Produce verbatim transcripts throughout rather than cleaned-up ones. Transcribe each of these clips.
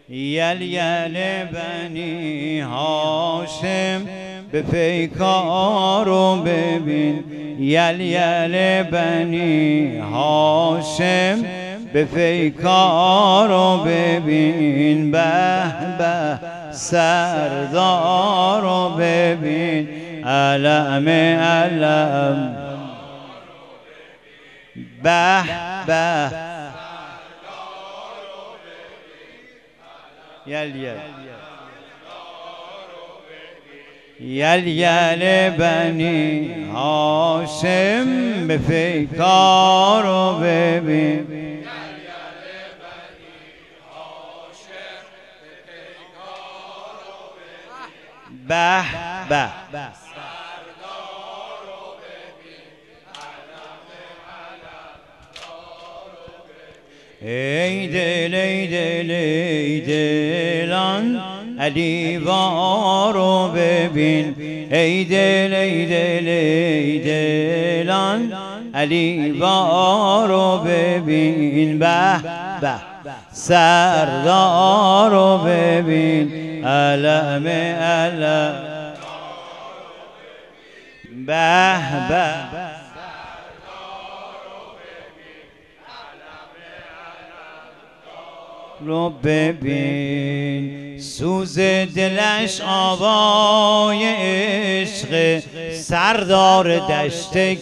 یل یل بنی هاشم به پیکارو ببین، یل یل بنی هاشم به پیکارو ببین، به به سردارو ببین، علم علم به به یل یل یل یل بنی هاشم به پیکارو ببین، به به ای دل ای دل ای دلان علی وارو ببین، ای دل ای دل ای دلان علی وارو ببین، به به سردارو ببین، علم علم به به رو ببین، سوز دلش آوای عشق، سردار دشت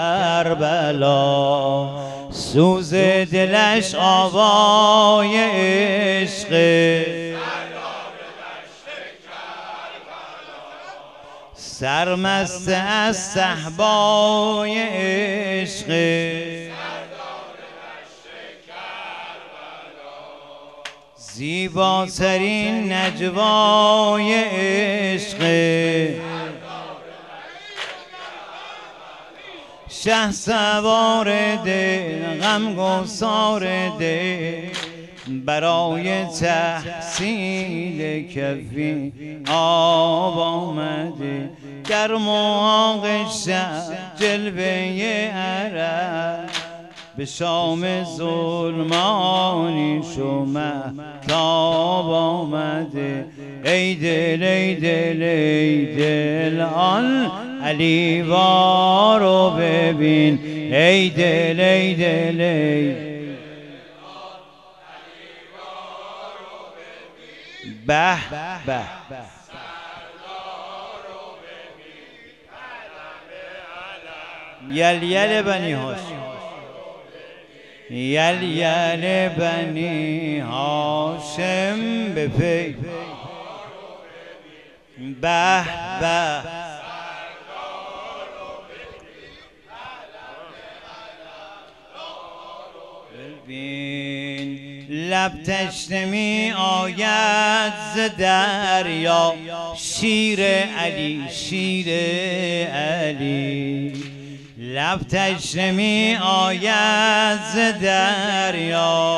کربلا، سوز دلش آوای عشق، سرمست از صهبای عشق، زیباترین نجوای عشق، شه سوار دل غمگسار دل، برای تحصیل کفی آب آمده، گرم و آغش جلوه عرب، به شام ظلمانی شو مهتاب آمده، ای دل ای دل ای دل آن علی وارو ببین، ای دل ای دل ای به به یل یل بنی هاشم، یل یل بنی هاشم به پی به به ببین، لب تشنه می آید ز دریا، شیر علی شیر علی، لب تشنه می آید ز دریا،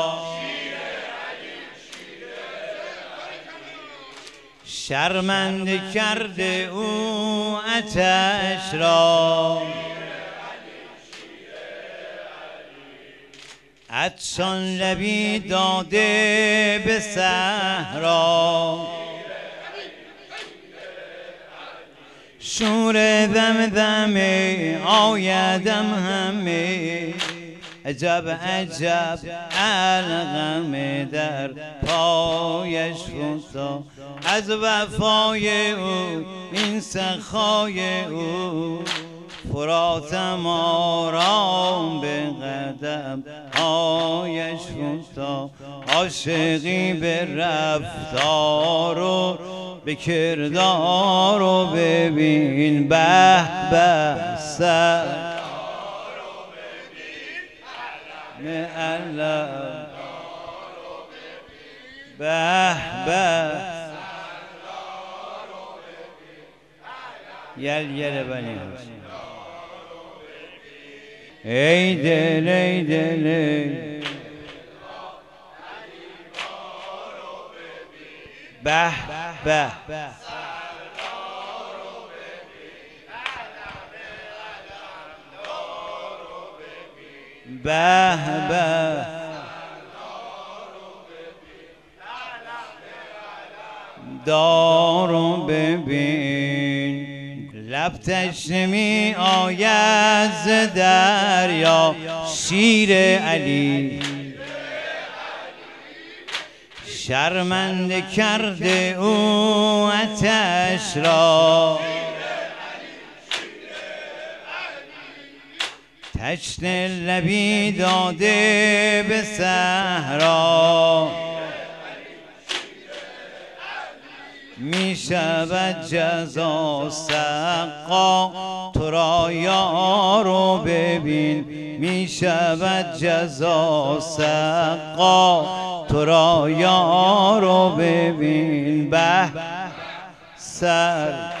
شرمنده کرده او آتش را، عطشان لبی داده به صحرا، شور دمدمه آیدم همه، عجب عجب علقمه در پایش فتاد، از وفای او این سخای او، فراتم آرام به قدم آیش فتاد، عاشقی به رفتار و به کردار و ببین، به به سر علم به به یل یل بنی هاشم، ای دل ای دل به به به به دارو ببین لب تشنه می آید ز دریا شیر علی شرمنده کرده او آتش را تشنه لبی داده به صحرا می شود جزا سقا تو را یارو ببین می شود جزا سقا تو را یارو ببین به سر